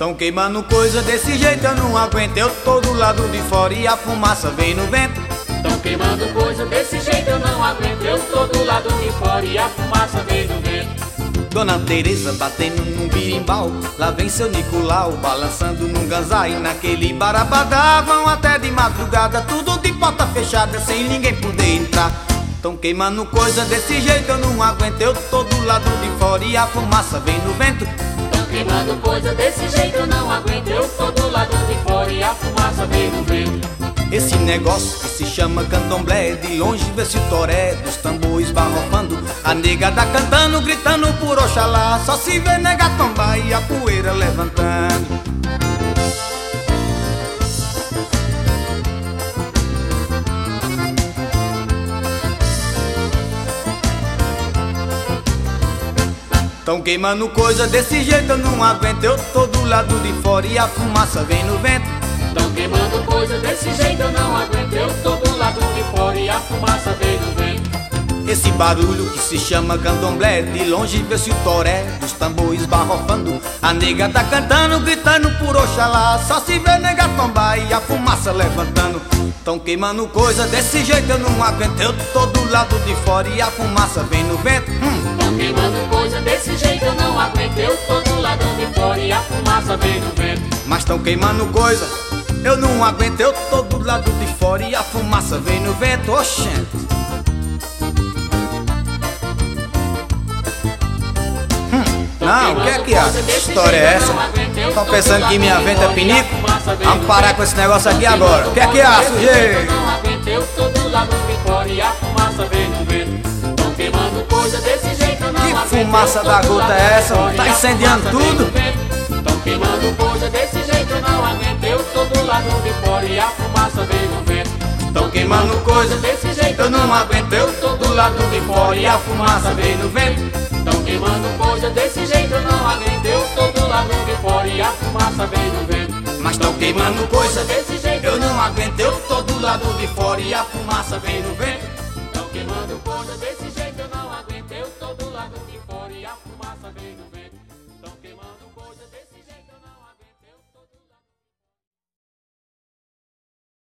Tão queimando coisa desse jeito eu não aguento. Eu tô do lado de fora e a fumaça vem no vento. Tão queimando coisa desse jeito eu não aguento. Eu tô do lado de fora e a fumaça vem no vento. Dona Teresa batendo num birimbau, lá vem seu Nicolau balançando num ganzá. E naquele barabadá vão até de madrugada, tudo de porta fechada sem ninguém poder entrar. Tão queimando coisa desse jeito eu não aguento. Eu tô do lado de fora e a fumaça vem no vento. Tão queimando coisa desse jeito eu não aguento. Eu tô do lado de fora e a fumaça vem no vento. Esse negócio que se chama candomblé, de longe vê-se o toré dos tambores barrofando. A negada cantando, gritando por Oxalá, só se vê nega tombar e a poeira levantando. Tão queimando coisa desse jeito eu não aguento. Eu tô do lado de fora e a fumaça vem no vento. Tão queimando coisa desse jeito eu não aguento. Eu tô do lado de fora e a fumaça vem no vento. Esse barulho que se chama candomblé, de longe vê-se o toré dos tambores barrofando. A nega tá cantando, gritando por Oxalá, só se vê nega tombar e a fumaça levantando. Tão queimando coisa desse jeito eu não aguento. Eu tô do lado de fora e a fumaça vem no vento. Tão queimando coisa desse jeito eu não aguento. Eu tô do lado de fora e a fumaça vem no vento. Mas tão queimando coisa eu não aguento. Eu tô do lado de fora e a fumaça vem no vento. Oxente. Não, o que é que a história é essa? Tão pensando que minha venta é pinico? Vamos parar com esse negócio aqui agora. O que é que há, sujeito? Eu tô do lado de fora e a fumaça vem no vento. Tão queimando coisa desse jeito eu não aguento. Que fumaça da gota é essa? Tá incendiando tudo? Tão queimando coisa desse jeito eu não aguento. Eu tô do lado de fora e a fumaça vem no vento. Tão queimando coisa desse jeito eu não aguento. Eu tô do lado de fora e a fumaça vem no vento. Tão queimando coisa desse jeito eu não aguento. Eu tô do lado de fora e a fumaça vem no vento. Mas tão queimando coisa desse jeito eu não aguento. Eu tô do lado de fora e a fumaça vem no vento.